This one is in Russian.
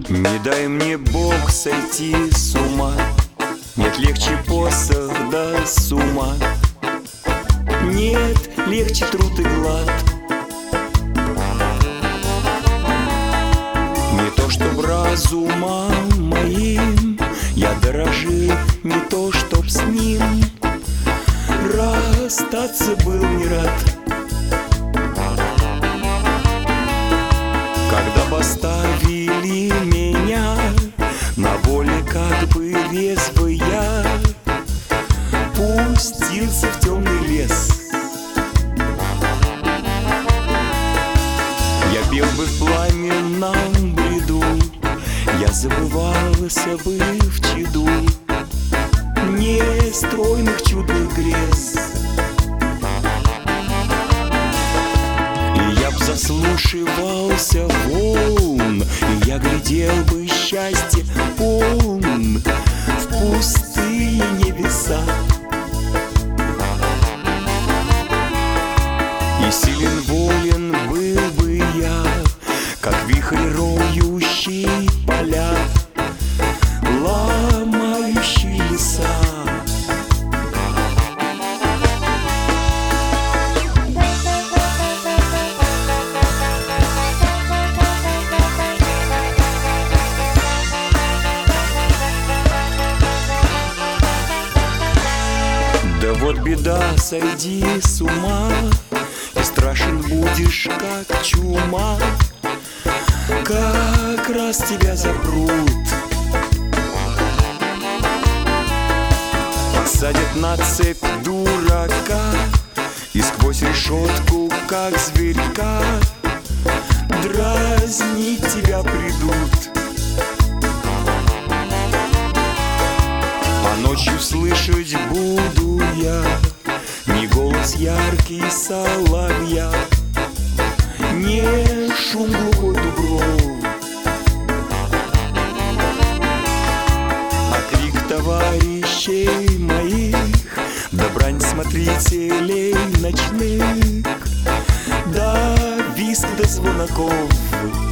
Не дай мне Бог сойти с ума, нет легче посох да сума, нет легче труд и глад. Не то чтоб разумом моим я дорожил, не то чтоб с ним расстаться был не рад. Когда поставили меня на воле, как бы резвый я пустился в темный лес. Я пел бы в пламенном бреду, я забывался бы в чаду нестройных чудных грез. И я б заслушивался волн, и я глядел бы счастье полн в пустые небеса. И силен волен был бы я, как вихрь роющий поля, ломающий леса. Да вот беда, сойди с ума, и страшен будешь, как чума. Как раз тебя запрут, посадят на цепь дурака, и сквозь решетку, как зверька, дразнить тебя придут. А ночью слышать буду я не голос яркий соловья, не шум глухой дубров, а крик товарищей моих, да брань смотрителей ночных, да визг до звонков.